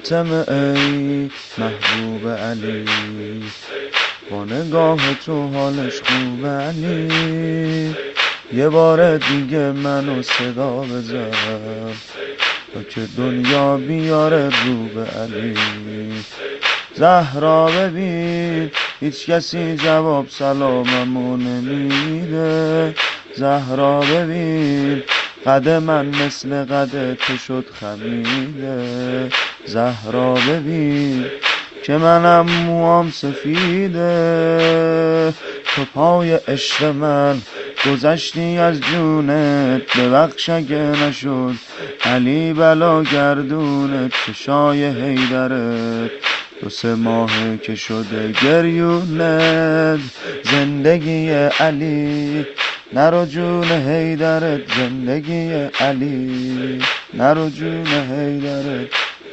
فاطمه ای محبوب علی، با نگاه تو حالش خوبه علی. یه بار دیگه منو صدا بزن تا که دنیا بیاره رو به علی. زهرا ببین هیچ کسی جواب سلاممو نمیده. زهرا ببین قد من مثل قد تو شد خمیده. زهرا ببین که منم موام سفیده. تو پای عشق من گذشتی از جونت، ببخش اگه نشد علی بلا گردونت. چشای حیدرت 2-3 ماهه که شده گریونت. زندگی علی نرو جون حیدرت، زندگی علی نرو جون حیدرت.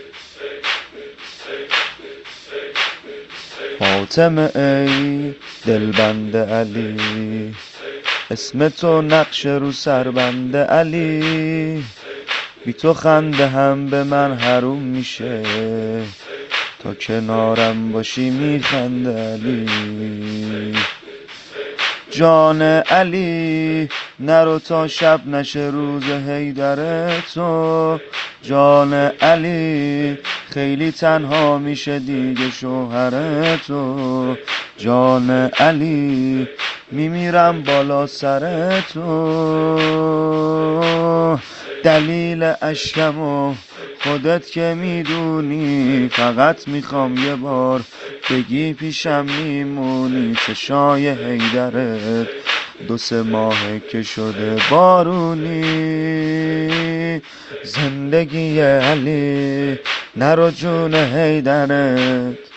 فاطمه ای دلبند علی، اسم تو نقش رو سربند علی. بی تو خنده هم به من حروم میشه، تا کنارم باشی میخنده علی. جان علی نرو تا شب نشه روز حیدر تو. جان علی خیلی تنها میشه دیگه شوهر تو. جان علی میمیرم بالا سر تو. دلیل اشکمو خودت که میدونی، فقط میخوام یه بار بگی پیشم میمونی. چشای حیدرت 2-3 ماهه که شده بارونی. زندگی علی نرو جون حیدرت.